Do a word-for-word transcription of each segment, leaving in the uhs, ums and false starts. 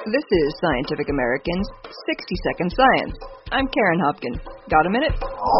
This is Scientific American's sixty second Science. I'm Karen Hopkins. Got a minute?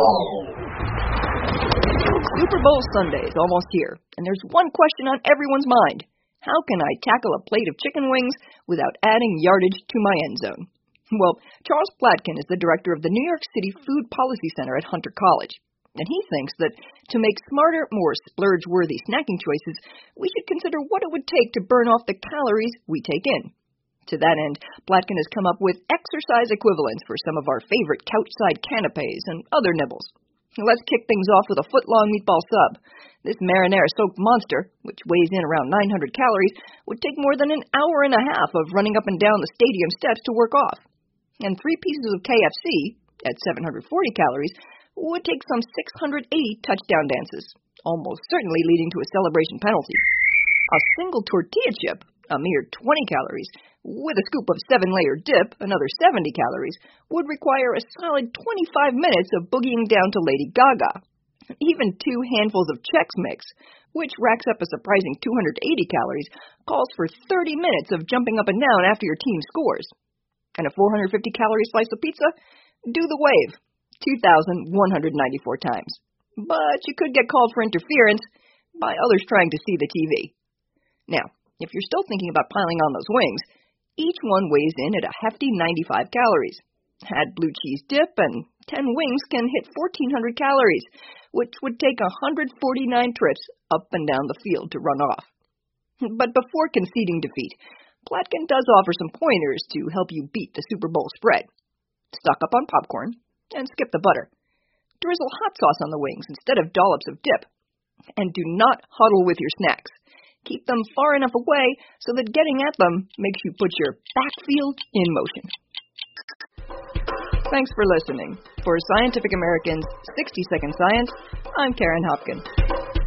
Super Bowl Sunday is almost here, and there's one question on everyone's mind. How can I tackle a plate of chicken wings without adding yardage to my end zone? Well, Charles Platkin is the director of the New York City Food Policy Center at Hunter College, and he thinks that to make smarter, more splurge-worthy snacking choices, we should consider what it would take to burn off the calories we take in. To that end, Platkin has come up with exercise equivalents for some of our favorite couch-side canapes and other nibbles. Let's kick things off with a foot-long meatball sub. This marinara-soaked monster, which weighs in around nine hundred calories, would take more than an hour and a half of running up and down the stadium steps to work off. And three pieces of K F C, at seven hundred forty calories, would take some six hundred eighty touchdown dances, almost certainly leading to a celebration penalty. A single tortilla chip, a mere twenty calories, with a scoop of seven-layer dip, another seventy calories, would require a solid twenty-five minutes of boogieing down to Lady Gaga. Even two handfuls of Chex Mix, which racks up a surprising two hundred eighty calories, calls for thirty minutes of jumping up and down after your team scores. And a four hundred fifty calorie slice of pizza? Do the wave, two thousand one hundred ninety-four times. But you could get called for interference by others trying to see the T V. Now, if you're still thinking about piling on those wings, each one weighs in at a hefty ninety-five calories. Add blue cheese dip, and ten wings can hit fourteen hundred calories, which would take one hundred forty-nine trips up and down the field to run off. But before conceding defeat, Platkin does offer some pointers to help you beat the Super Bowl spread. Stock up on popcorn, and skip the butter. Drizzle hot sauce on the wings instead of dollops of dip. And do not huddle with your snacks. Keep them far enough away so that getting at them makes you put your backfield in motion. Thanks for listening. For Scientific American's sixty second Science, I'm Karen Hopkins.